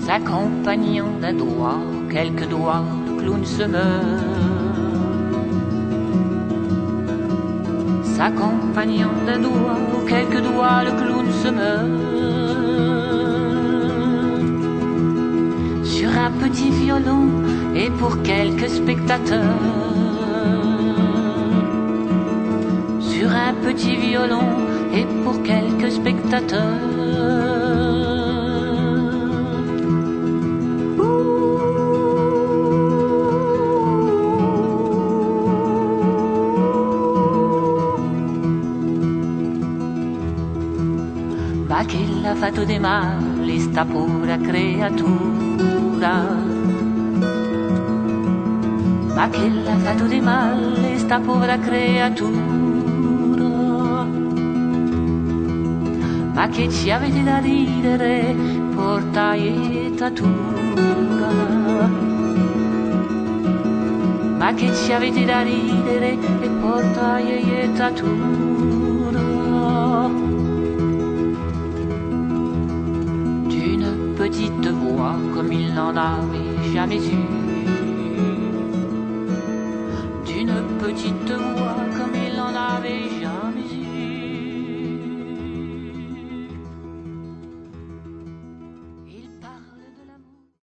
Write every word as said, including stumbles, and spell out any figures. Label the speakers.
Speaker 1: S'accompagnant d'un doigt, quelques doigts, le clown se meurt. S'accompagnant d'un doigt, quelques doigts, le clown se meurt. Sur un petit violon et pour quelques spectateurs. Sur un petit violon et pour quelques spectateurs. Ma che l'ha fatto di male sta pura creatura? Ma che l'ha fatto di male sta povera creatura? Ma che ci avete da ridere, portaiettatura? Ma che ci avete da ridere e portaiettatura? Petite voix comme il n'en avait jamais eu, d'une petite voix